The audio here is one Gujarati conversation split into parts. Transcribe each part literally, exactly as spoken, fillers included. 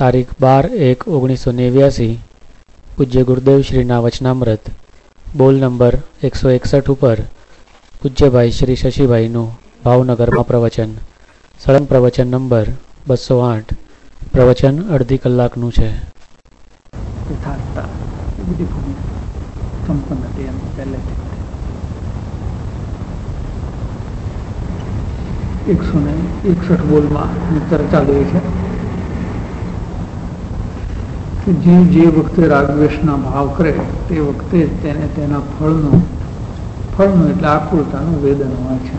તારીખ બાર એક ઓગણીસો નેવ્યાસી પૂજ્ય ગુરુદેવ શ્રીના વચનામૃત બોલ નંબર એકસો એકસઠ ઉપર પૂજ્યભાઈ શ્રી શશીભાઈનું ભાવનગરમાં પ્રવચન. સળંગ પ્રવચન નંબર બસો આઠ. પ્રવચન અડધી કલાકનું છે. એકસો ને એકસઠ બોલમાં ચર્ચા થઈ છે કે જીવ જે વખતે રાગદ્વેષના ભાવ કરે તે વખતે તેને તેના ફળનું ફળનું એટલે આકુલતાનું વેદન હોય છે.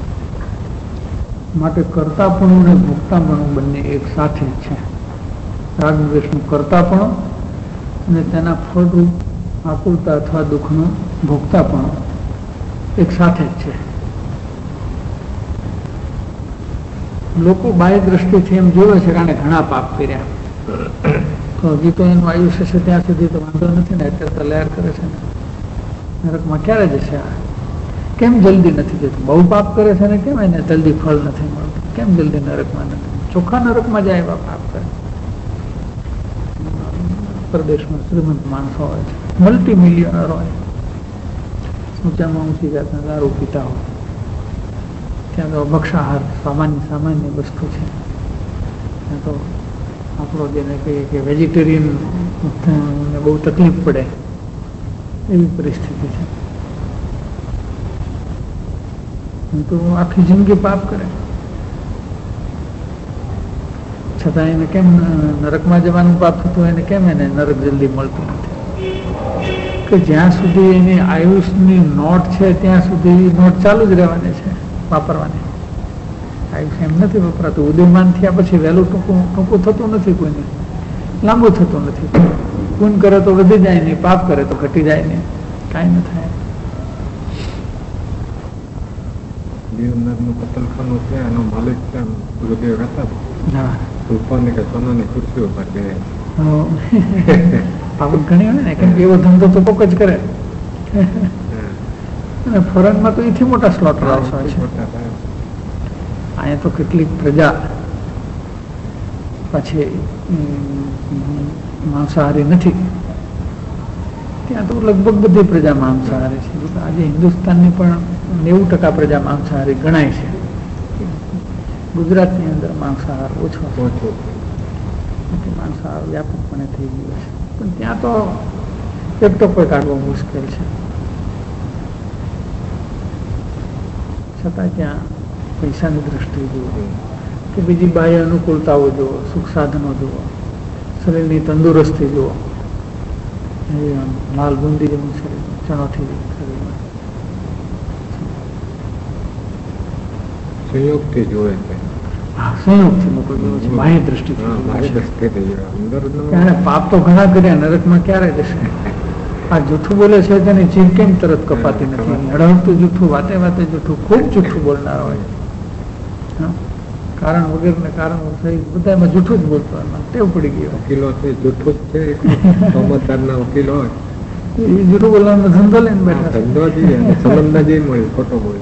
માટે કર્તાપણું અને ભોગતાપણું બંને એક સાથે જ છે. રાગદ્વેષનું કર્તાપણું અને તેના ફળરૂપ આકુલતા અથવા દુઃખનું ભોગતાપણું એક સાથે જ છે. લોકો બાહ્ય દ્રષ્ટિથી એમ જોવે છે કે ઘણા પાપ કર્યા, તો હજી તો એનું આયુષ્ય છે ત્યાં સુધી તો વાંધો નથી ને, અત્યારે તો લહેર કરે છે ને, નરકમાં ક્યારે જશે? કેમ જલ્દી નથી જતું? બહુ પાપ કરે છે ને કેમ એને જલ્દી ફળ નથી મળતું? કેમ જલ્દી નરકમાં નથી? ચોખ્ખા નરકમાં જાય એવા પાપ કરે. પ્રદેશમાં શ્રીમંત માણસો હોય છે, મલ્ટી મિલિયનર હોય, ઊંચામાં ઊંચી જાતના દારૂ પીતા હોય, ત્યાં તો ભક્ષાહાર સામાન્ય સામાન્ય વસ્તુ છે. ત્યાં તો આપણો જેને કહીએ કે વેજીટેરિયન ને બહુ તકલીફ પડે એવી પરિસ્થિતિ છે. તો આખી જિંદગી પાપ કરે છતાં એને કેમ નરકમાં જવાનું પાપ થતું, એને કેમ એને નરક જલ્દી મળતું નથી? કે જ્યાં સુધી એની આયુષની નોટ છે ત્યાં સુધી નોટ ચાલુ જ રહેવાની છે, વાપરવાની. આયુષ્ય એમ નથી વપરાતું. ઉદયમાન થયા પછી વહેલું ટૂંકું ટૂંકું થતું નથી, કોઈને લાંબુ થતું નથી. પૂન કરે તો વધી જાય નહીં, પાપ કરે તો ઘટી જાય નહીં, કાંઈ ન થાય. દેવનાથનું કતલખાનું છે, એનો માલિક છે ગુરુદેવ હતા. રૂપાની કે સોનાની ખુરશીઓ પર બે પાવક ઘણી હોય ને, કેમ કે એવો ધંધો તો પોક જ કરે. અને ફોરેનમાં તો એથી મોટા સ્લોટર હાઉસ હોય છે. અહીંયા તો કેટલીક પ્રજા પછી માંસાહારી નથી, ત્યાં તો લગભગ બધી પ્રજા માંસાહારી છે. આજે હિન્દુસ્તાનની પણ નેવું ટકા પ્રજા માંસાહારી ગણાય છે. ગુજરાતની અંદર માંસાહાર ઓછો ઓછો માંસાહાર વ્યાપકપણે થઈ ગયો છે, પણ ત્યાં તો એક ટોપો કાઢવો મુશ્કેલ છે. છતાં ત્યાં પૈસાની દ્રષ્ટિએ જુઓ કે બીજી બાહ્ય અનુકૂળતાઓ જુઓ, સુખ સાધનો જુઓ, શરીરની તંદુરસ્તી જુઓ, લાલ બુંદી જેવું શરીર, ચણોથી શરીરમાં સંયોગથી જોવે છે. સંયોગથી લોકો જોવે છે, બાહ્ય દ્રષ્ટિથી. પાપ તો ઘણા કર્યા, નરકમાં ક્યારે જશે? આ જૂઠું બોલે છે તેની જીભ કેમ તરત કપાતી નથી? હળવતું જૂઠું, વાતે વાતે જૂઠું, ખૂબ જૂઠું બોલનાર હોય, કારણ વગર ને કારણ બધા એમાં જૂઠું જ બોલતો હોય, ટેવ પડી ગઈ. વકીલો છે જૂઠું જ છે, સમાચારના વકીલો હોય એ જૂઠું બોલવાનો ધંધો લઈને બેઠા. ધંધો જઈએ સંબંધ ના જઈ મળે, ખોટો બોલે.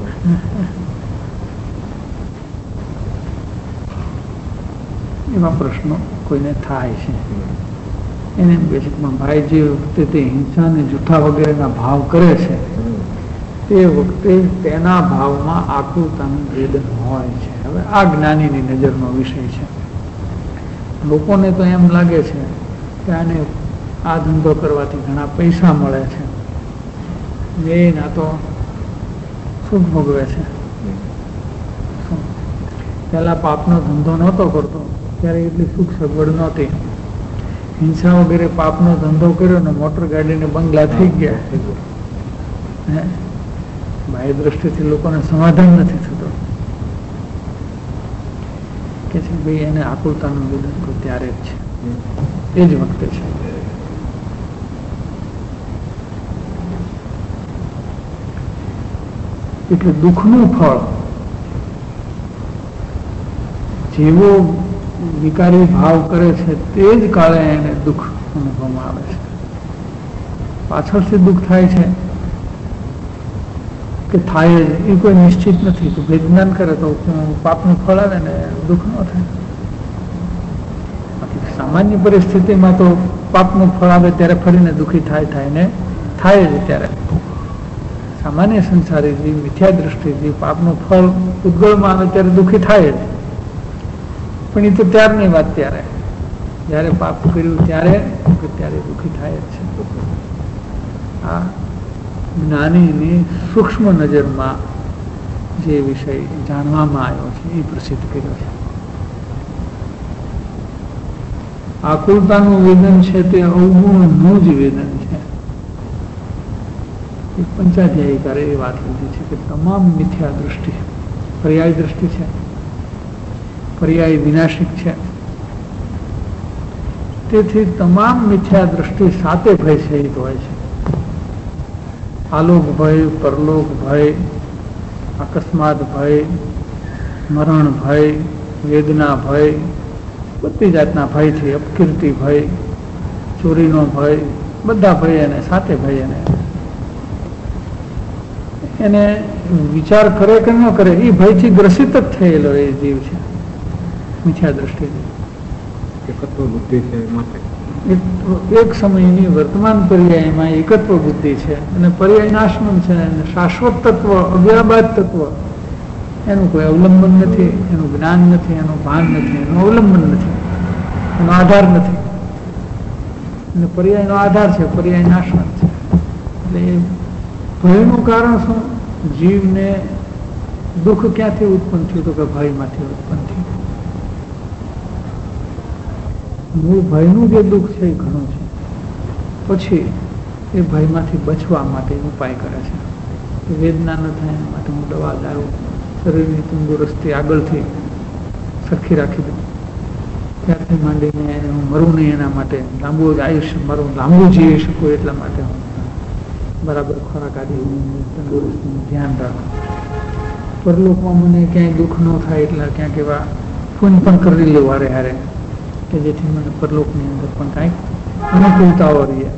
એવા પ્રશ્નો કોઈને થાય છે. એને એમ કહે છે કે ભાઈ જે વખતે તે હિંસા અને જૂઠા વગેરેના ભાવ કરે છે તે વખતે તેના ભાવમાં આકુલતાનું વેદન હોય છે. હવે આ જ્ઞાનીની નજરનો વિષય છે. લોકોને તો એમ લાગે છે કે આને આ ધંધો કરવાથી ઘણા પૈસા મળે છે, એ ના તો સુખ ભોગવે છે. પહેલા પાપનો ધંધો નહોતો કરતો ત્યારે એટલી સુખ સગવડ નહોતી. હિંસા વગેરે પાપનો ધંધો કર્યો ને મોટર ગાડીને બંગલા થઈ ગયા. બાહ્ય દ્રષ્ટિથી લોકોને સમાધાન નથી થતું કે છે ભાઈ એને આકુલતાનું વેદન તો ત્યારે જ છે, એ જ વખતે છે. એટલે દુઃખનું ફળ જેવો વિકારી ભાવ કરે છે તે જ કાળે એને દુઃખ અનુભવમાં આવે છે. પાછળથી દુઃખ થાય છે કે થાય જ એ કોઈ નિશ્ચિત નથી. તો વિજ્ઞાન કરે તો પાપનું ફળ આવે ને દુઃખ ન થાય. બાકી સામાન્ય પરિસ્થિતિમાં તો પાપનું ફળ આવે ત્યારે ફરીને દુઃખી થાય થાય ને થાય જ. ત્યારે સામાન્ય સંસારી જીવ, મિથ્યા દ્રષ્ટિ જીવ પાપનું ફળ ઉદ્ગળમાં આવે ત્યારે દુઃખી થાય જ. પણ એ તો ત્યારની વાત, ત્યારે જયારે પાપ કર્યું ત્યારે ત્યારે દુઃખી થાય જ છે. આ જ્ઞાનીની સૂક્ષ્મ નજરમાં જે વિષય જાણવામાં આવ્યો છે એ પ્રસિદ્ધ કર્યો છે. આકુલતાનું વેદન છે તે અવગુણનું જ વેદન છે. પંચાધ્યાયીકારે એ વાત લીધી છે કે તમામ મિથ્યા દૃષ્ટિ પર્યાય દ્રષ્ટિ છે, પર્યાય વિનાશિક છે. તેથી તમામ મિથ્યા દૃષ્ટિ સાતે ભય સહિત હોય છે. આલોક ભય, પરલોક ભય, અકસ્માત ભય, મરણ ભય, વેદના ભય, બધી જાતના ભયથી, અપકીર્તિ ભય, ચોરીનો ભય, બધા ભય એને સાતે ભય એને એને વિચાર કરે કે ન કરે એ ભયથી ગ્રસિત જ થયેલો એ જીવ છે મિથ્યા દ્રષ્ટિથી. એકત્વ બુદ્ધિ છે માટે એક સમયની વર્તમાન પર્યાયમાં એકત્વ બુદ્ધિ છે અને પર્યાય નાશનું છે. અને શાશ્વત તત્વ, અવ્યાબાદ તત્વ એનું કોઈ અવલંબન નથી, એનું જ્ઞાન નથી, એનું ભાન નથી, એનું અવલંબન નથી, એનો આધાર નથી. અને પર્યાયનો આધાર છે, પર્યાય નાશવંત છે. એટલે એ ભયનું કારણ શું? જીવને દુઃખ ક્યાંથી ઉત્પન્ન થયું? તો કે ભયમાંથી ઉત્પન્ન થયું. મૂળ ભયનું જે દુઃખ છે એ ઘણું છે. પછી એ ભયમાંથી બચવા માટે ઉપાય કરે છે. વેદના ન થાય એના માટે હું દવા દારૂ શરીરની તંદુરસ્તી આગળથી સરખી રાખી દઉં. ત્યારથી માંડીને એને હું મરું નહીં એના માટે, લાંબુ આયુષ્ય મારું લાંબુ જીવી શકું એટલા માટે હું બરાબર ખોરાક આદિ તંદુરસ્તીનું ધ્યાન રાખું. પરલોકમાં મને ક્યાંય દુઃખ ન થાય એટલે ક્યાંક એવા ફોન પણ કરી લેવું હારે હારે કે જેથી મને પરલોકની અંદર પણ કાંઈક અનુકૂળતાઓ રહીએ.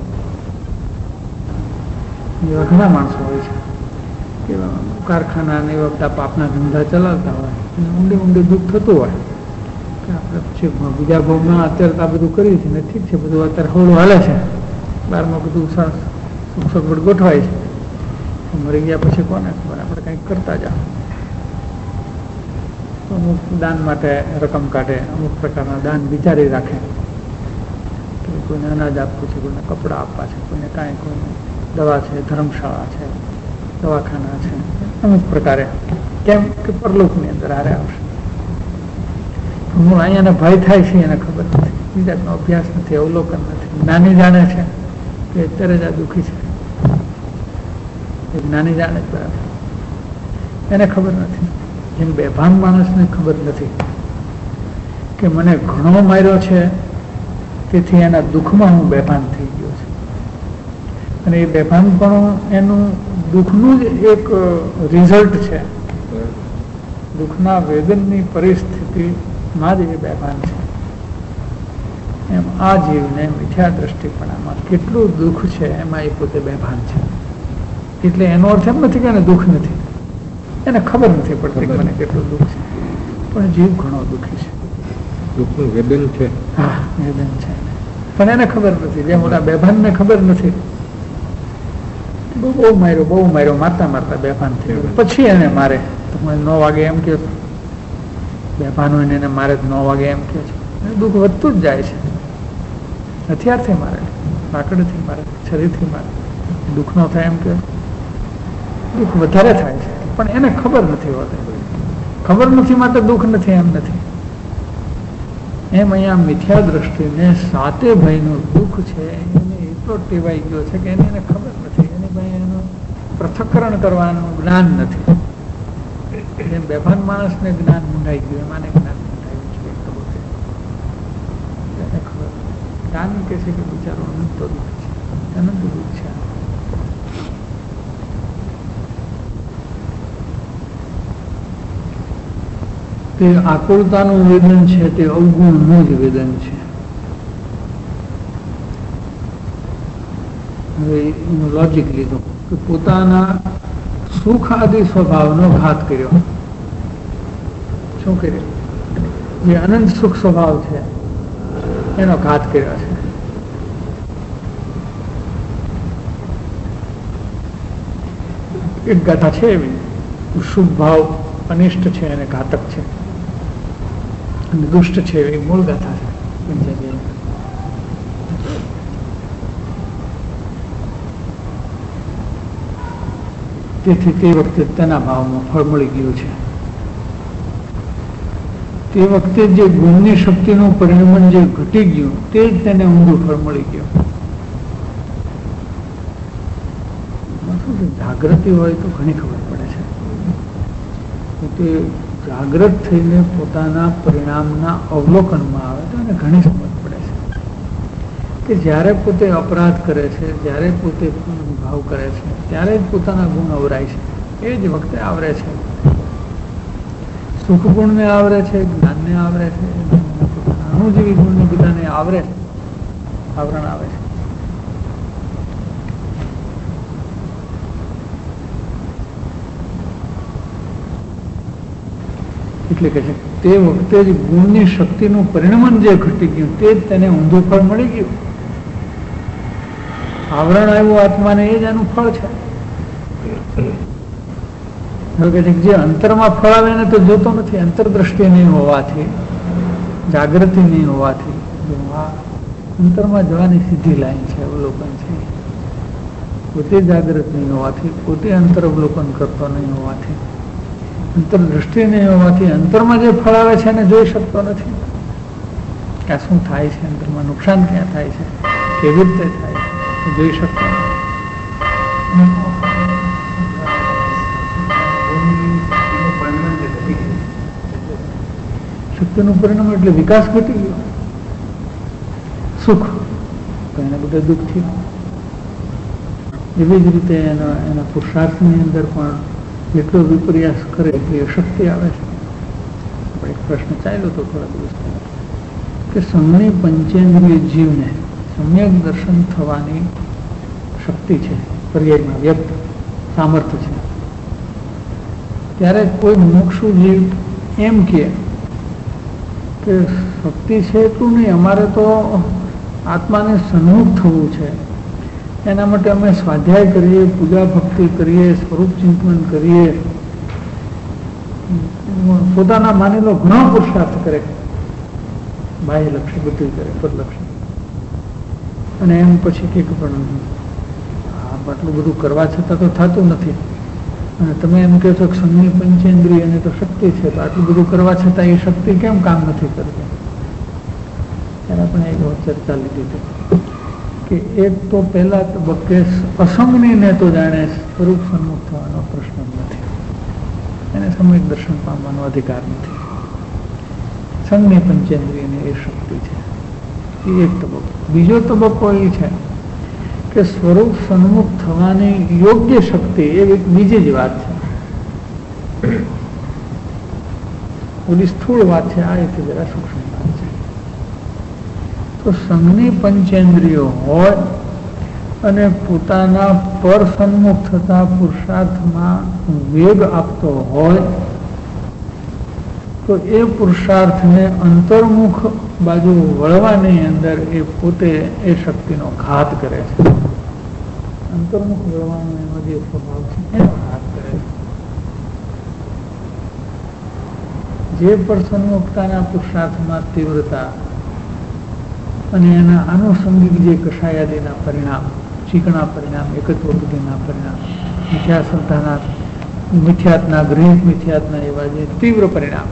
એવા ઘણા માણસો હોય છે કે કારખાના ને એવા બધા પાપના ધંધા ચલાવતા હોય અને ઊંડે ઊંડે દુઃખ થતું હોય કે આપણે પછી બીજા ભાવમાં અત્યારે તો આ બધું કર્યું છે ને ઠીક છે, બધું અત્યારે હળવું હાલે છે, બહારમાં બધું સરસ સુખ સગવડ ગોઠવાય છે. મરી ગયા પછી કોને ખબર, આપણે કંઈક કરતા જાઓ. અમુક દાન માટે રકમ કાઢે, અમુક પ્રકારના દાન વિચારી રાખે કે કોઈને અનાજ આપવું છે, કોઈને કપડાં આપવા છે, કોઈને કાંઈ, કોઈને દવા છે, ધર્મશાળા છે, દવાખાના છે, અમુક પ્રકારે. કેમ કે પરલોકની અંદર હારે આવશે. હું અહીંયાને ભય થાય છે એને ખબર નથી, બીજાનો અભ્યાસ નથી, અવલોકન નથી. જ્ઞાની જાણે છે કે અત્યારે જ આ દુઃખી છે, એ જ્ઞાની જાણે જ બરાબર, એને ખબર નથી. જેમ બેભાન માણસને ખબર નથી કે મને ઘણો માર્યો છે તેથી એના દુઃખમાં હું બેભાન થઈ ગયો છું. અને એ બેભાનપણું એનું દુઃખનું જ એક રિઝલ્ટ છે. દુઃખના વેદનની પરિસ્થિતિમાં જ એ બેભાન છે. એમ આ જીવને મિથ્યા દ્રષ્ટિપણામાં કેટલું દુઃખ છે એમાં એ પોતે બેભાન છે. એટલે એનો અર્થ એમ નથી કે એને દુઃખ નથી, એને ખબર નથી પડતી કે મને કેટલું દુઃખ છે, પણ જીવ ઘણો દુઃખી છે. દુઃખનું વેદન છે. હા, વેદન છે, પણ એને ખબર નથી. જેમ ઓલા બેભાનને ખબર નથી. બહુ બહુ માર્યો બહુ માર્યો મારતા મારતા બેભાન થઈ ગયો, પછી એને મારે તો નવ વાગે એમ કહો, બેભાન હોય ને એને મારે નવ વાગે એમ કહે છે. દુઃખ વધતું જ જાય છે. હથિયારથી મારે, લાકડીથી મારે, છરીથી મારે, દુઃખ ન થાય એમ કે દુઃખ વધારે થાય છે, પણ એને ખબર નથી હોતી. ખબર નથી માટે દુઃખ નથી એમ નથી. એમ અહીંયા મિથ્યા દ્રષ્ટિને સાતે ભયનું દુઃખ છે એને એટલો ટેવાઈ ગયો છે કે એને એને ખબર નથી, એની ભાઈ એનું પૃથક્કરણ કરવાનું જ્ઞાન નથી. એમ બેભાન માણસને જ્ઞાન મૂંઢાઈ ગયું, એમાં જ્ઞાન મૂંઢાયું છે. એને ખબર જ્ઞાન કહે છે કે બિચારો અનંત દુઃખ છે, અનંત દુઃખ છે. તે આકુળતાનું વેદન છે તે અવગુણનું જ વેદન છે. હવે એનું લોજિક લીધું કે પોતાના સુખ આદિ સ્વભાવનો ઘાત કર્યો. શું કર્યો? જે અનંત સુખ સ્વભાવ છે એનો ઘાત કર્યો છે. એક ગાથા છે એવી, શુભ ભાવ અનિષ્ટ છે અને ઘાતક છે અને દુષ્ટ છે એવી મૂળ ગાથા છે પંચાયતી. તેથી તે વખતે તેના ભાવમાં ફળ મળી ગયું છે. તે વખતે જે ગુણની શક્તિનું પરિણમન જે ઘટી ગયું તે જ તેને ઊંધું ફળ મળી ગયું. જાગૃતિ હોય તો ઘણી ખબર પડે છે. તે જાગૃત થઈને પોતાના પરિણામના અવલોકનમાં આવે તો એને ઘણી સમજ પડે છે કે જ્યારે પોતે અપરાધ કરે છે, જ્યારે પોતે ભાવ કરે છે, ત્યારે જ પોતાના ગુણ આવરાય છે. એ જ વખતે આવરે છે. સુખ ગુણને આવરે છે, જ્ઞાનને આવરે છે, અણુજીવી ગુણને બધાને આવરે છે, આવરણ આવે છે. એટલે કે છે તે વખતે જ ગુણની શક્તિનું પરિણમન જે ઘટી ગયું તે જ તેને ઊંધું ફળ મળી ગયું. આવરણ આવ્યું આત્માને એ જ એનું ફળ છે. જે અંતરમાં ફળ આવે એને તો જોતો નથી. અંતરદ્રષ્ટિ નહીં હોવાથી, જાગૃતિ નહીં હોવાથી, અંતરમાં જવાની સીધી લાઈન છે, અવલોકન છે. પોતે જાગૃત નહીં હોવાથી, પોતે અંતર અવલોકન કરતો નહીં હોવાથી, અંતરદ્રષ્ટિ નહીં હોવાથી અંતરમાં જે ફળ આવે છે એને જોઈ શકતો નથી. કે શું થાય છે, અંતરમાં નુકસાન ક્યાં થાય છે, કેવી રીતે થાય છે, જોઈ શકતો નથી. શક્તિનું પરિણામ એટલે વિકાસ ઘટી ગયો. સુખ તો એને બધે દુઃખ થયું. એવી જ રીતે એના એના પુરુષાર્થની અંદર પણ જેટલો વિપર્યાસ કરે એટલી અશક્તિ આવે છે. એક પ્રશ્ન ચાલ્યો તો થોડા દિવસ પહેલા કે સમણી પંચેન્દ્રિય જીવને સમ્યક દર્શન થવાની શક્તિ છે, પર્યાયમાં વ્યક્ત સામર્થ્ય છે. ત્યારે કોઈ મુમુક્ષુ જીવ એમ કહે કે શક્તિ છે એટલું નહીં, અમારે તો આત્માને સન્મુખ થવું છે, એના માટે અમે સ્વાધ્યાય કરીએ, પૂજા ભક્તિ કરીએ, સ્વરૂપ ચિંતન કરીએ, પોતાના માની લો ઘણો પુરુષાર્થ કરે, બાહ્ય લક્ષ્ય બધું કરે, પરલક્ષ્ય, અને એમ પછી કે પણ આટલું બધું કરવા છતાં તો થતું નથી. અને તમે એમ કહો છો કે સંઘની પંચેન્દ્રિય અને તો શક્તિ છે, તો આટલું બધું કરવા છતાં એ શક્તિ કેમ કામ નથી કરતી? ત્યારે આપણે એક ચર્ચા લીધી હતી કે એક તો પહેલા તબક્કે અસંગને તો જાણે સ્વરૂપ સન્મુખ થવાનો પ્રશ્ન નથી, એને સમ્યક દર્શન પામવાનો અધિકાર નથી. સંઘની પંચેન્દ્રિયની એ શક્તિ છે, એ એક તબક્કો. બીજો તબક્કો એ છે કે સ્વરૂપ સન્મુખ થવાની યોગ્ય શક્તિ એ એક બીજી જ વાત છે. ઓલી સ્થૂળ વાત છે, આ એક જરા સૂક્ષ્મ વાત છે. તો સંઘની પંચેન્દ્રિયો હોય અને પોતાના પર સન્મુખ થતા પુરુષાર્થમાં વેગ આપતો હોય તો એ પુરુષાર્થને અંતર્મુખ બાજુ વળવાની અંદર એ પોતે એ શક્તિનો ઘાત કરે છે. અંતર્મુખ વળવાનો એનો જે સ્વભાવ છે એનો ઘાત કરે છે. જે પર સન્મુખતાના પુરુષાર્થમાં તીવ્રતા અને એના આનુષંગિક જે કષાયાદીના પરિણામ, ચીકણા પરિણામ, એકત્વ બુદ્ધિના પરિણામ, મિથ્યા શ્રદ્ધાના, મિથ્યાત્ના, ગૃહિત મિથ્યાત્ના એવા જે તીવ્ર પરિણામ,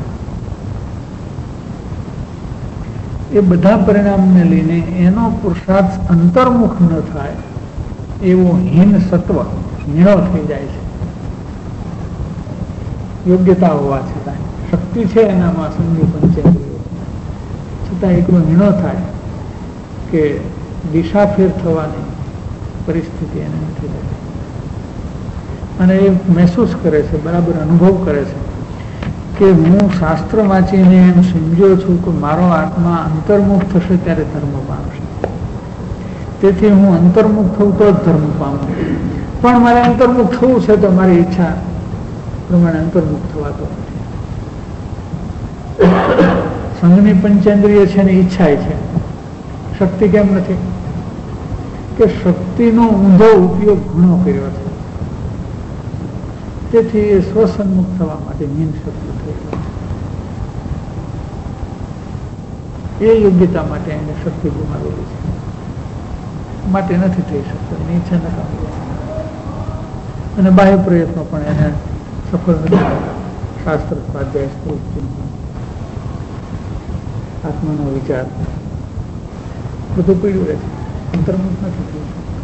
એ બધા પરિણામને લઈને એનો પુરુષાર્થ અંતર્મુખ ન થાય એવો હીન સત્વ હીણો થઈ જાય છે. યોગ્યતા હોવા છતાં, શક્તિ છે એનામાં સંઘી પંચેન્દ્રિયો, છતાં એટલો હીણો થાય કે દિશા ફેર થવાની પરિસ્થિતિ એને નથી રહેતી. અને એ મહેસૂસ કરે છે, બરાબર અનુભવ કરે છે કે હું શાસ્ત્ર વાંચીને એમ સમજ્યો છું કે મારો આત્મા અંતર્મુખ થશે ત્યારે ધર્મ પામશે, તેથી હું અંતર્મુખ થવું તો જ ધર્મ પામું. પણ મારે અંતર્મુખ થવું છે તો મારી ઈચ્છા પ્રમાણે અંતર્મુખ થવાતો નથી. સંઘની પંચેન્દ્રિય છે ને ઈચ્છા છે, શક્તિ કેમ નથી? કે શક્તિનો ઊંધો ઉપયોગ ઘણો કર્યો છે, તેથી એ સ્વસન્મુખ થવા માટે હીન શક્તિ થઈ એ યોગ્યતા માટે એને શક્તિ ગુમાવેલી છે, માટે નથી થઈ શકતો, નીચે નકામી અને બાહ્ય પ્રયત્નો પણ એને સફળ નથી થતા. શાસ્ત્ર સ્વાધ્યાય, સ્ત્રોત ચિંતન, આત્માનો વિચાર બધું પીડ્યું રહે છે, અંતર્મુખ નથી થયું.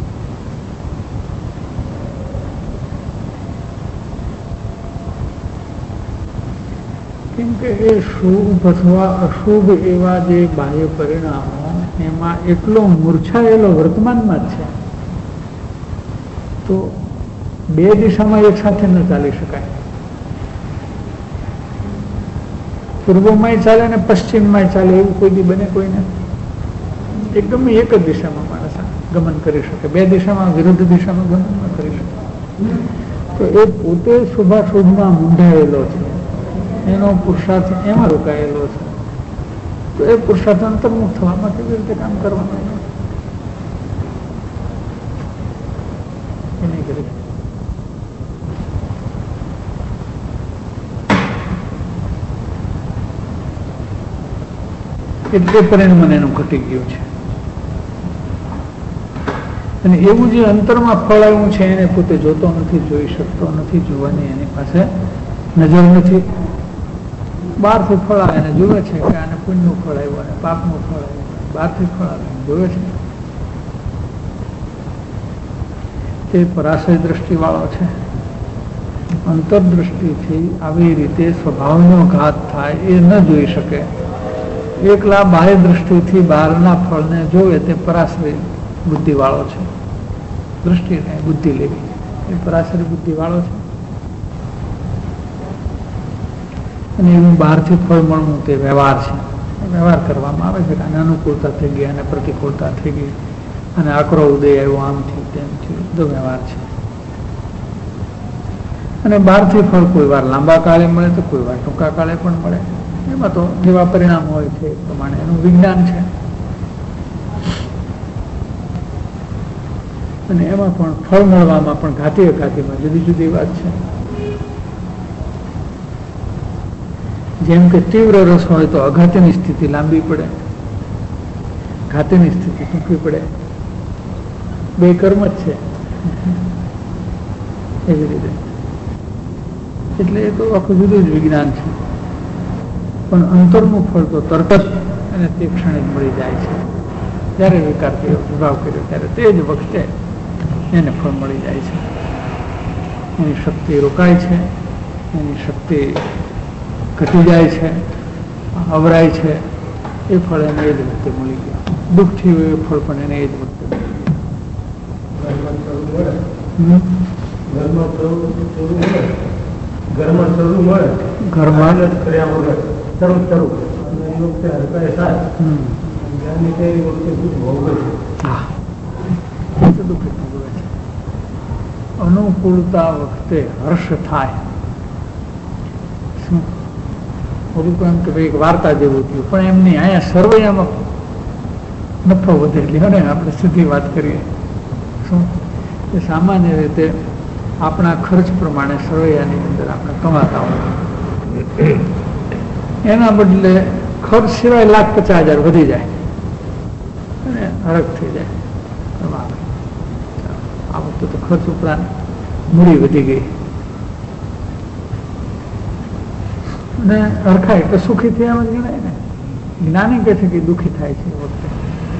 કેમ કે એ શુભ અથવા અશુભ એવા જે બાહ્ય પરિણામો એમાં એટલો મૂર્છાયેલો વર્તમાનમાં જ છે, તો બે દિશામાં એક સાથે ન ચાલી શકાય. પૂર્વમાંય ચાલે ને પશ્ચિમમાંય ચાલે એવું કોઈ દી બને કોઈને? એકદમ એક જ દિશામાં માણસ ગમન કરી શકે, બે દિશામાં વિરુદ્ધ દિશામાં ગમન ન કરી શકે. તો એ પોતે શુભાશુભમાં મૂંઝાયેલો છે, એનો પુરુષાર્થ એમાં રોકાયેલો છે, તો એ પુરુષાર્થ અંતર્મુખ થવામાં કેવી રીતે કામ કરવાનું એ નહીં કરી. એટલે પરિણામ એનું ઘટી ગયું છે. અને એવું જે અંતરમાં ફળ આવ્યું છે એને પોતે જોતો નથી, જોઈ શકતો નથી, જોવાની એની પાસે નજર નથી. બહારથી ફળ આવે એને જોવે છે કે આને પુણ્યનું ફળ આવ્યું અને પાપનું ફળ આવ્યું, બહારથી ફળ આવે જોવે છે. તે પરાશય દ્રષ્ટિ વાળો છે. અંતરદ્રષ્ટિથી આવી રીતે સ્વભાવનો ઘાત થાય એ ન જોઈ શકે. એકલા બાહ્ય દ્રષ્ટિથી બહારના ફળને જોવે તે પરાશ્રય બુદ્ધિ વાળો છે. દ્રષ્ટિને બુદ્ધિ લેવી એ પરાશ્રય બુદ્ધિ વાળો છે. અને એવું બહારથી ફળ મળવું તે વ્યવહાર છે. વ્યવહાર કરવામાં આવે છે કે આને અનુકૂળતા થઈ ગઈ અને પ્રતિકૂળતા થઈ ગઈ અને આકરો ઉદય આવ્યો, આમ થયું તેમ થયું, બધો વ્યવહાર છે. અને બહારથી ફળ કોઈ વાર લાંબા કાળે મળે તો કોઈ વાર ટૂંકા કાળે પણ મળે. એમાં તો જેવા પરિણામ હોય છે એ પ્રમાણે એનું વિજ્ઞાન છે. અને એમાં પણ ફળ મળવામાં પણ ઘાતી અઘાતીમાં જુદી જુદી વાત છે. જેમ કે તીવ્ર રસ હોય તો અઘાતીની સ્થિતિ લાંબી પડે, ઘાતીની સ્થિતિ ટૂંકી પડે. બે કર્મ જ છે એવી રીતે. એટલે એ તો આખું જુદું જ વિજ્ઞાન છે. પણ અંતરનું ફળ તો તરત જ એને તે ક્ષણે જ મળી જાય છે. જ્યારે વિકાર કર્યો, વિભાવ કર્યો ત્યારે તે જ વખતે એને ફળ મળી જાય છે. એની શક્તિ રોકાય છે, એની શક્તિ ઘટી જાય છે, અવરાય છે. એ ફળ એને એ જ વખતે મળી ગયા. દુઃખ થયું એ ફળ પણ એને એ જ વખતે ઘરમાં શરૂ મળે, ઘરમાં જ કર્યા વગર શરૂ શરૂ એ વખતે હરકાય થાય. જ્ઞાની તે વખતે દુઃખ ભોગવે છે. હા, દુઃખ ભોગવે છે. અનુકૂળતા વખતે હર્ષ થાય. શું ઓલું એમ કે ભાઈ એક વાર્તા જેવું થયું, પણ એમની અહીંયા સર્વૈયામાં નફો વધેલી હોય ને. આપણે સીધી વાત કરીએ શું કે સામાન્ય રીતે આપણા ખર્ચ પ્રમાણે સર્વૈયાની અંદર આપણે કમાતા હોય, એના બદલે ખર્ચ સિવાય લાખ પચાસ હજાર વધી જાય અને હરખ થઈ જાય. આ વખતે તો ખર્ચ ઉપરાંત મૂડી વધી ગઈ અને હરખાય એટલે સુખી થયા એમ જ ગણાય ને. જ્ઞાની કહે છે કે દુઃખી થાય છે એ વખતે.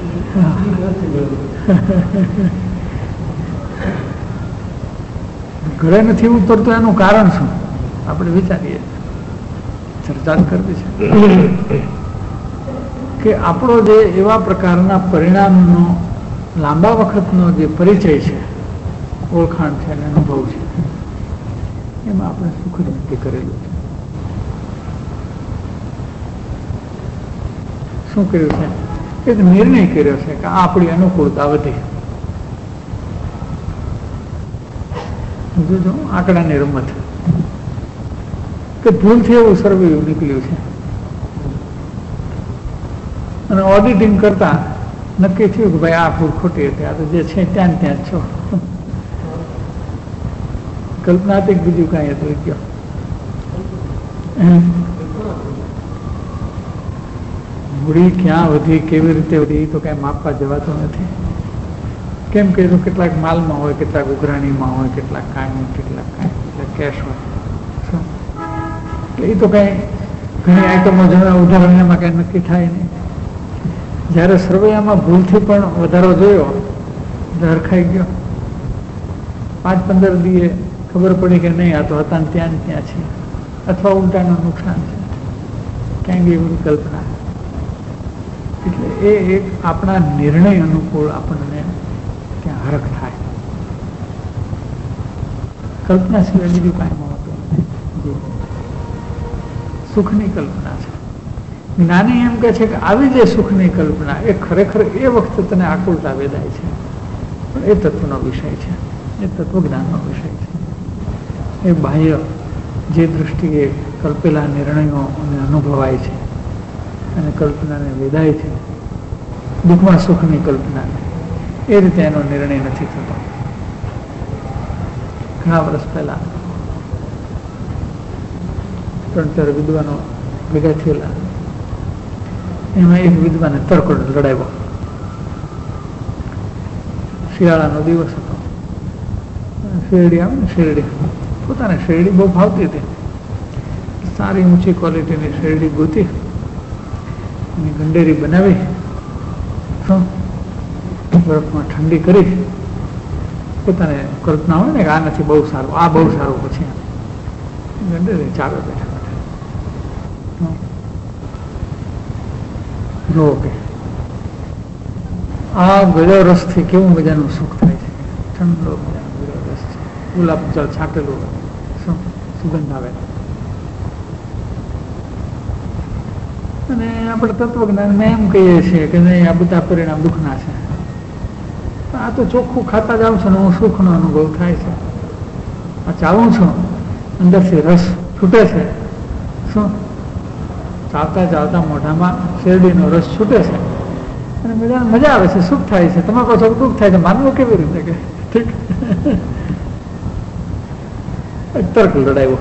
ઘરે નથી ઉતરતું એનું કારણ શું આપણે વિચારીએ, ચર્ચા કરવી છે કે આપણો જે એવા પ્રકારના પરિણામનો લાંબા વખતનો જે પરિચય છે, ઓળખાણ છે અને અનુભવ છે, એમાં આપણે સુખ જ નક્કી કરેલું છે. શું કર્યું છે? એક નિર્ણય કર્યો છે કે આ આપણી અનુકૂળતા વધી. જો આંકડાની રમત કે ભૂલથી એવું સર્વે નીકળ્યું છે અને ઓડિટિંગ કરતા નક્કી થયું કે ભાઈ આ ભૂલ ખોટી હતી, આ તો જે છે ત્યાં ને ત્યાં જ છો. કલ્પના હતી બીજું કાંઈ હતું ગયો. મૂડી ક્યાં વધી, કેવી રીતે વધી તો કાંઈ માપવા જવાતું નથી. કેમ કે તો કેટલાક માલમાં હોય, કેટલાક ઉઘરાણીમાં હોય, કેટલાક કાંઈ, કેટલાક કાંઈ, કેટલાક કેશ હોય. એટલે એ તો કાંઈ ઘણી આઈટમો જણા ઉદાહરણમાં કાંઈ નક્કી થાય નહીં. જ્યારે સરવૈયામાં ભૂલથી પણ વધારો જોયો, હરખાઈ ગયો. પાંચ પંદર દીએ ખબર પડી કે નહીં, આ તો હતા ને ત્યાં ને ત્યાં છે, અથવા ઉલટાનું નુકસાન છે, ક્યાંય બી એવી કલ્પના. એટલે એ એક આપણા નિર્ણય અનુકૂળ આપણને ત્યાં હરખ થાય. કલ્પના સિવાય બીજું કાંઈ મહત્વ નથી. સુખની કલ્પના છે. જ્ઞાની એમ કહે છે કે આવી જે સુખની કલ્પના એ ખરેખર એ વખતે તને આકુલતા વેદાય છે, પણ એ તત્વનો વિષય છે, એ તત્વજ્ઞાનનો વિષય છે. એ બાહ્ય જે દૃષ્ટિએ કલ્પેલા નિર્ણયો અને અનુભવાય છે અને કલ્પનાને વેદાય છે, દુઃખમાં સુખની કલ્પના, એ રીતે એનો નિર્ણય નથી થતો. ઘણા વર્ષ પહેલા ત્રણ ચાર વિદ્વાનો ભેગા થયેલા, એમાં એક વિદ્વાને તર્ક લડાવ્યો. શિયાળાનો દિવસ હતો. શેરડી આવે ને, શેરડી પોતાને શેરડી બહુ ભાવતી હતી. સારી ઊંચી ક્વોલિટીની શેરડી ગોતી, એની ગંડેરી બનાવી, બરફમાં ઠંડી કરી, પોતાને કલ્પના હોય ને કે આ નથી બહુ સારું, આ બહુ સારું, પછી ગંડેરી ચાલો બેઠા બેઠા જો કે આ ગળ્યો રસથી કેવું મજાનું સુખ થાય છે. ઠંડો મજાનો ગળ્યો રસ છે, ગુલાબ જળ છાંટેલું, સુગંધ આવે. અને આપણે તત્વજ્ઞાનમાં એમ કહીએ છીએ કે નહીં, આ બધા પરિણામ દુઃખના છે. આ તો ચોખ્ખું ખાતા જાઉં છું ને હું સુખનો અનુભવ થાય છે. આ ચાલું છું, અંદરથી રસ છૂટે છે. શું ચાલતા ચાલતા મોઢામાં શેરડીનો રસ છૂટે છે અને મજા મજા આવે છે, સુખ થાય છે. તમે કહો છો દુઃખ થાય છે, માનવું કેવી રીતે? કે ઠીક તર્ક લડાવ્યો.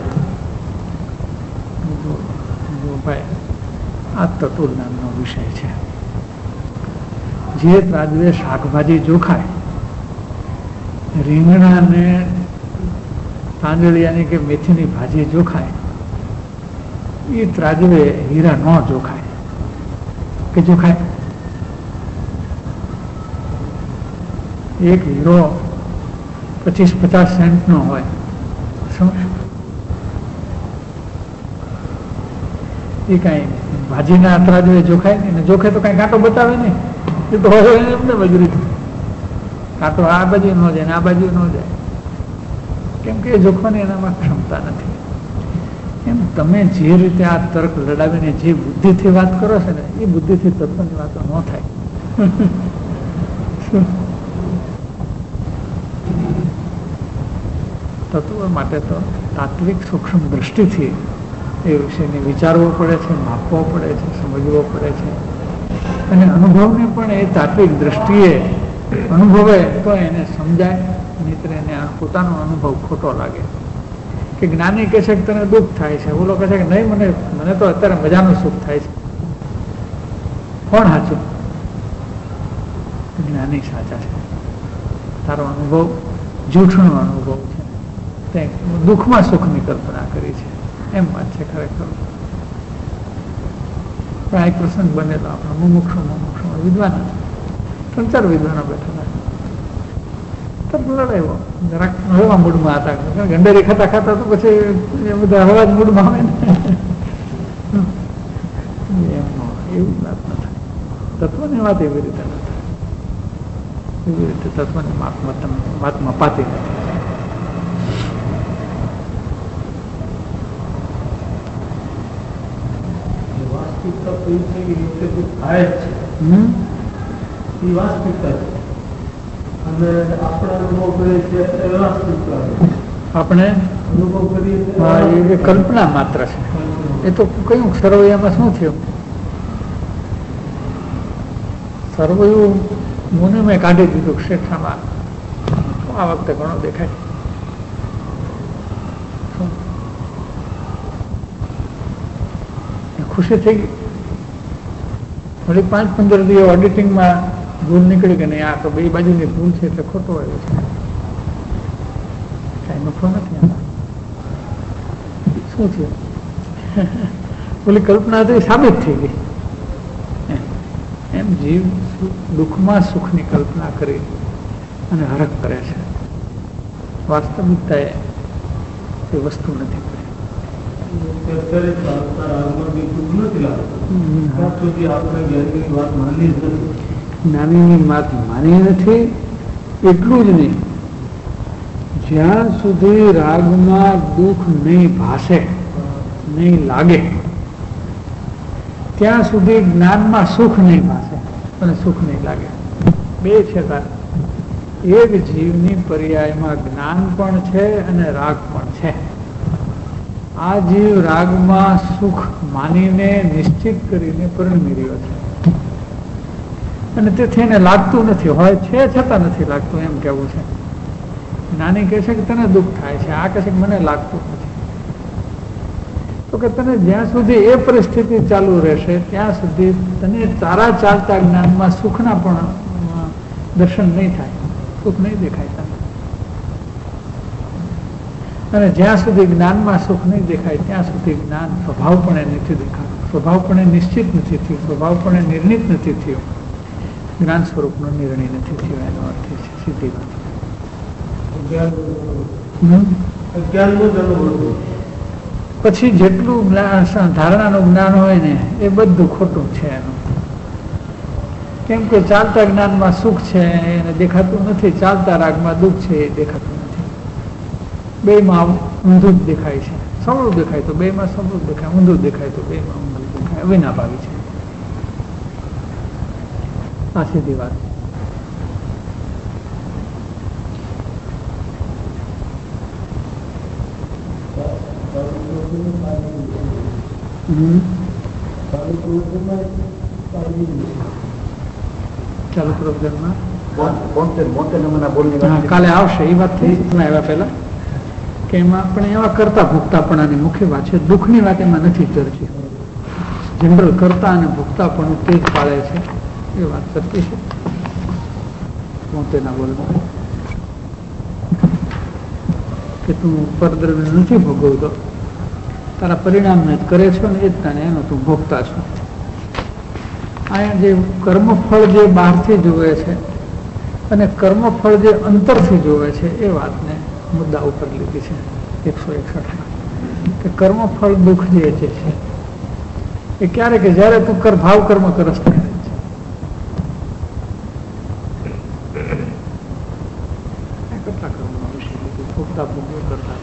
ભાઈ આ તત્વજ્ઞાનનો વિષય છે. જે ત્રાજવે શાકભાજી જોખાય, રીંગણાને તાંદળિયાની કે મેથીની ભાજી જોખાય, એ ત્રાજવે હીરા ન જોખાય. કે જોખાય? એક હીરો પચીસ પચાસ સેન્ટ નો હોય, શું એ કઈ ભાજીના ત્રાજવે જોખાય નહીં. જોખે તો કઈ કાંટો બતાવે નહીં, એ તો એમને બજરી કાંટો આ બાજુ ન જાય ને આ બાજુ ન જાય, કેમ કે એ જોખવાની એનામાં ક્ષમતા નથી. એમ તમે જે રીતે આ તર્ક લડાવીને જે બુદ્ધિથી વાત કરો છો ને, એ બુદ્ધિથી તત્વની વાતો ન થાય. તત્વ માટે તો તાત્વિક સૂક્ષ્મ દ્રષ્ટિથી એ વિષયને વિચારવો પડે છે, માપવો પડે છે, સમજવો પડે છે. અને અનુભવને પણ એ તાત્વિક દ્રષ્ટિએ અનુભવે તો એને સમજાય, નહીંતર એને પોતાનો અનુભવ ખોટો લાગે. કે જ્ઞાની કહે છે કે તને દુઃખ થાય છે, ઓલો કહે છે કે નહીં, મને મને તો અત્યારે મજાનું સુખ થાય છે. કોણ સાચું? જ્ઞાની સાચા છે. તારો અનુભવ જૂઠનો અનુભવ છે, તે દુઃખમાં સુખની કલ્પના કરી છે, એમ વાત છે ખરેખર. પણ આ એક પ્રસંગ બનેલો. આપણો મુમુક્ષુ મુમુક્ષુ વિદ્વાન ત્રણ ચાર વિદ્વાનો બેઠા હતા. લડાયો જરાક હળવા મૂડમાં હતા. ગંડેરી ખાતા ખાતા તો પછી એ બધા હળવા જ મૂડમાં આવે ને. એવી વાત ન થાય. તત્વની વાત એવી રીતે ન થાય. એવી રીતે તત્વની વાતમાં પાતી નથી. આપણે કલ્પના માત્ર છે. એ તો કયું સરવૈયામાં શું થયું? સર્વયું મુને મેં કાઢી દીધું ક્ષેત્રમાં. આ વખતે ઘણો દેખાય. ખુશી થઈ ગઈ. વળી પાંચ પંદર દિવસ ઓડિટિંગમાં ભૂલ નીકળી કે નહીં, આ તો બે બાજુની ભૂલ છે એટલે ખોટો આવ્યો છે, કઈ નફો નથી આમાં. શું થયું? ઓલી કલ્પના તો સાબિત થઈ ગઈ. એમ જીવ દુઃખમાં સુખની કલ્પના કરી અને હરખ કરે છે. વાસ્તવિકતા એ વસ્તુ નથી. જ્ઞાનીની વાત માની નથી. એટલું જ નહીં, જ્યાં સુધી રાગમાં દુઃખ નહીં ભાસે, નહીં લાગે, ત્યાં સુધી જ્ઞાનમાં સુખ નહીં ભાસે અને સુખ નહીં લાગે. બે છે. એક જીવની પર્યાયમાં જ્ઞાન પણ છે અને રાગ પણ છે. આ જીવ રાગમાં સુખ માનીને નિશ્ચિત કરીને પરણમી રહ્યો છે અને તેથી એને લાગતું નથી, હોય છે છતાં નથી લાગતું, એમ કેવું છે. જ્ઞાની કહે છે કે તને દુઃખ થાય છે, આ કહે છે કે મને લાગતું નથી. તો કે તને જ્યાં સુધી એ પરિસ્થિતિ ચાલુ રહેશે ત્યાં સુધી તને તારા ચાલતા જ્ઞાનમાં સુખના પણ દર્શન નહીં થાય, સુખ નહીં દેખાય તને. અને જ્યાં સુધી જ્ઞાનમાં સુખ નહીં દેખાય ત્યાં સુધી જ્ઞાન સ્વભાવપણે નથી દેખાતું, સ્વભાવપણે નિશ્ચિત નથી થયું, સ્વભાવપણે નિર્ણિત નથી થયું, જ્ઞાન સ્વરૂપનો નિર્ણય નથી થયો. એનો અર્થ છે સીધી વાત. પછી જેટલું ધારણાનું જ્ઞાન હોય ને એ બધું ખોટું છે એનું. કેમ કે ચાલતા જ્ઞાનમાં સુખ છે એને દેખાતું નથી, ચાલતા રાગમાં દુઃખ છે એ દેખાતું નથી. બે માં ઊંધું જ દેખાય છે. સવળું દેખાય તો બે માં સવળું દેખાય, ઊંધું દેખાય તો બે માં ઊંધું દેખાય. અવિનાભાવી છે આ સીધી વાત. ચાલુ પ્રોગ્રામમાં કાલે આવશે એ વાત થઈ આવ્યા પહેલા કે એમાં આપણે એવા કરતા ભોગતાપણાની મુખ્ય વાત છે. દુઃખની વાત એમાં નથી ચર્ચી. જનરલ કરતા અને ભોગતાપણું તે જ પાળે છે એ વાત ચર્ચી છે. પોતેના બોલમાં કે તું પરદ્રવ્ય નથી ભોગવતો, તારા પરિણામને જ કરે છો ને એ જ તને એનો તું ભોગતા છો. અહીંયા જે કર્મફળ જે બહારથી જોવે છે અને કર્મફળ જે અંતરથી જોવે છે એ વાતને મુદ્દા ઉપર લીધી છે એકસો એકસઠમાં. કે કર્મફળ દુઃખ જે છે એ ક્યારે કે જયારે તું કર ભાવ કર્મ કરસ ત્યારે છે. કરતા કર્મનો વિષય લીધું, ભોગતા ભોગવું કરતા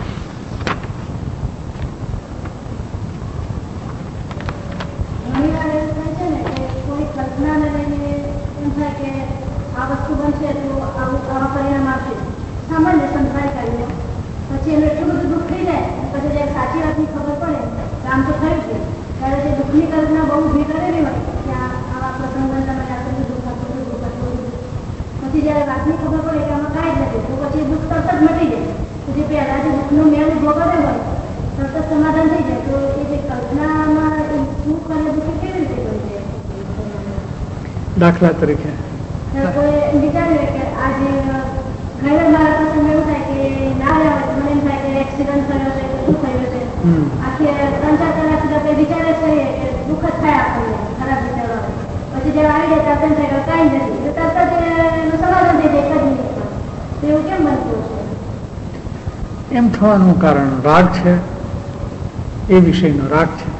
પછી એનું એટલું બધું દુઃખ થઈ જાય, પછી જયારે સાચી વાતની ખબર પડે કામ તો થયું છે ત્યારે તે દુઃખની કલ્પના બહુ ઉભી કરેલી હોય કે આવા પ્રસંગ બનતા આટલું દુઃખ હતું, દુઃખ હતું. પછી જયારે વાતની ખબર પડે કે આમાં કાંઈ જ નથી તો પછી દુઃખ તરત જ મટી જાય. પછી પહેલા જે દુઃખનો મેળ ભોગવે હોય તરત જ સમાધાન થઈ જાય. તો એ જે કલ્પનામાં સુખ અને દુઃખ કેવી રીતે કરી જાય? દાખલા તરીકે કોઈ વિચાર્યું કે આજે ઘરે મારા પ્રસંગ એવું થાય કે ના આવે તો મને એમ થાય કે એક્સિડન્ટ થયો છે, શું થયું છે, આખી ત્રણ ચાર કલાક સુધી આપણે વિચારે છે કે દુઃખ જ થાય આપણને, ખરાબ વિચારો આવે. પછી જયારે આવી જાય ત્યારે થાય કે કાંઈ નથી, તો તરત જ એનું સમાધાન થઈ જાય એક જ મિનિટમાં. તો એવું કેમ બનતું છે? એમ થવાનું કારણ રાગ છે, એ વિષયનો રાગ છે,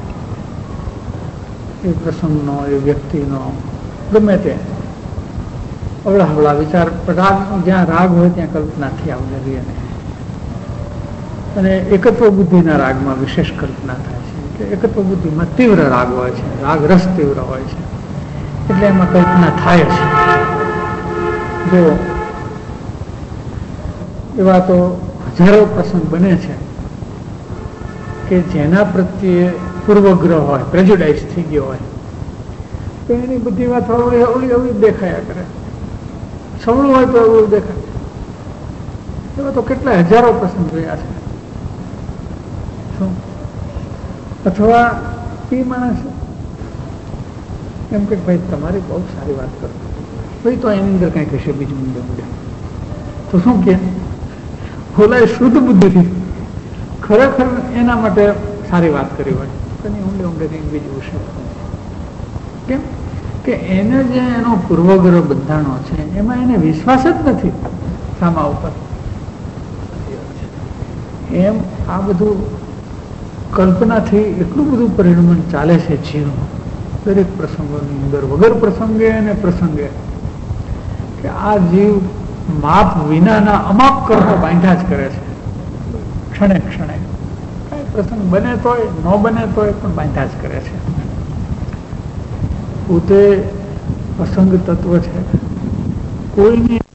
એ પ્રસંગનો, એ વ્યક્તિનો, ગમે તે અવળા હવળા વિચાર. રાગ જ્યાં રાગ હોય ત્યાં કલ્પનાથી આવડેલી અને એકત્વ બુદ્ધિના રાગમાં વિશેષ કલ્પના થાય છે. કે એકત્વ બુદ્ધિમાં તીવ્ર રાગ હોય છે, રાગ રસ તીવ્ર હોય છે એટલે એમાં કલ્પના થાય છે. જો એવા તો હજારો પ્રસંગ બને છે કે જેના પ્રત્યે પૂર્વગ્રહ હોય, પ્રેજ્યુડાઇઝ થઈ ગયો હોય તો એની બધી વાત અવળી અવળી અવળી દેખાયા કરે. સવળું હોય તો અવળું દેખાય. એવા તો કેટલા હજારો પ્રસંગ જોયા છે. શું અથવા એ માણસ એમ કે ભાઈ તમારી બહુ સારી વાત કરો, ભાઈ તો એની અંદર કંઈક હશે બીજું ઊંડે ઊંડે. તો શું કે બોલાય શુદ્ધ બુદ્ધિથી ખરેખર એના માટે સારી વાત કરી હોય તો એની ઊંડે ઊંડે કંઈક બીજું હશે. કેમ કે એને જે એનો પૂર્વગ્રહ બંધાણો છે એમાં એને વિશ્વાસ જ નથી સામા ઉપર. એમ આ બધું કલ્પનાથી એટલું બધું પરિણમન ચાલે છે જીવનું દરેક પ્રસંગોની અંદર, વગર પ્રસંગે અને પ્રસંગે, કે આ જીવ માપ વિનાના અમાપ કર્મો બાંધ્યા જ કરે છે. ક્ષણે ક્ષણે કઈ પ્રસંગ બને તોય ન બને તોય પણ બાંધ્યા જ કરે છે. પોતે અસંગ તત્વ છે, કોઈની